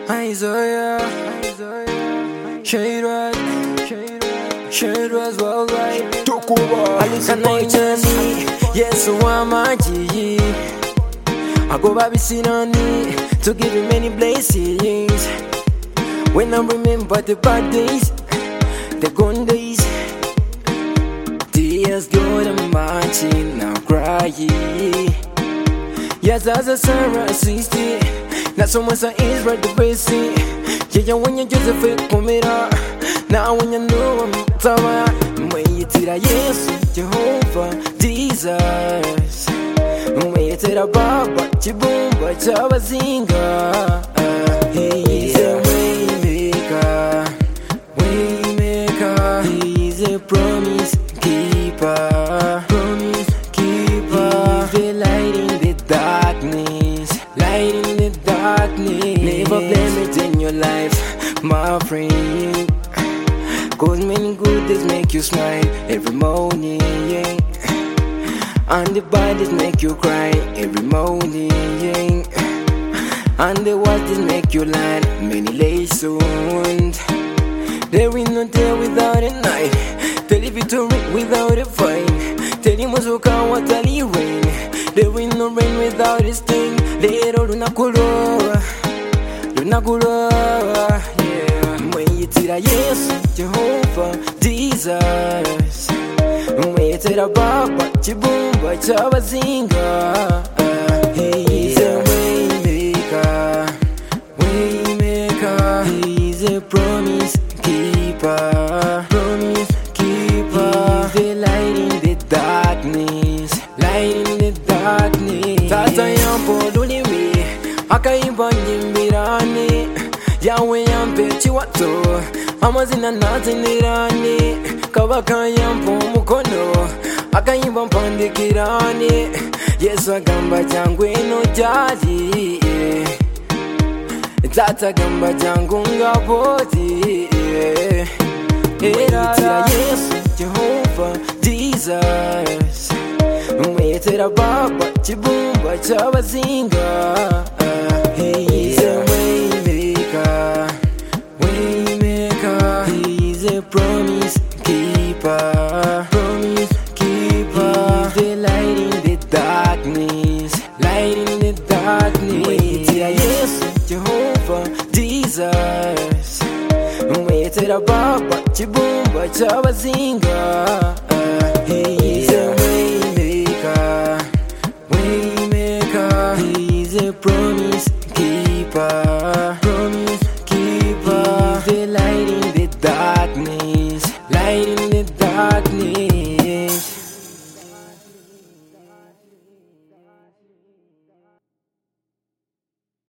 Isaiah, Shade was worldwide. Took over. I listen to my journey. Yes, so I'm a G. I go back Sinani to give him many blessings. When I remember the bad days, the gone days, tears go to marching, now crying. Yes, as a Sarah 60, not so much I is right the basic. Yeah, when you just a fake committed. Now when you know I'm Tawa, when you tell yes, Jehovah, Jesus. When you tell Baba, Chibumba, Chabazinga. He's a waymaker, he's a promise keeper, he's the light in the darkness, Never blame it in your life, my friend. Cause many good days make you smile every morning, yeah. And the bad days make you cry every morning, yeah. And the worst days make you learn many lessons. There is no day without a night. Tell you to read without a fight. Tell you must walk out what tell you rain. There is no rain without a sting. Little Lunakulo, yeah. When you tell yes, Jehovah, Jesus. When you tell Baba, Chibumba, Chabazinga. He's a waymaker, he's a promise keeper, he's the light in the darkness, Tata yampo dulimi, akaimba nyimbirani, Yahweh yampe chiwato, amazina nazinirani, Kabaka yampo mukono, akaimba mpandikirani, Yesu agamba jangu eno jadi, Tata gamba jangu ngapoti, Era Yesu, Jehovah, Jesus. When you tell Baba, Chibumba, Chabazinga. He's a waymaker, he's a promise keeper, he's the light in the darkness, When you tell yes, Jehovah, Jesus. When you tell Baba, Chibumba, Chabazinga. He's a waymaker, he's a promise keeper, he's the light in the darkness,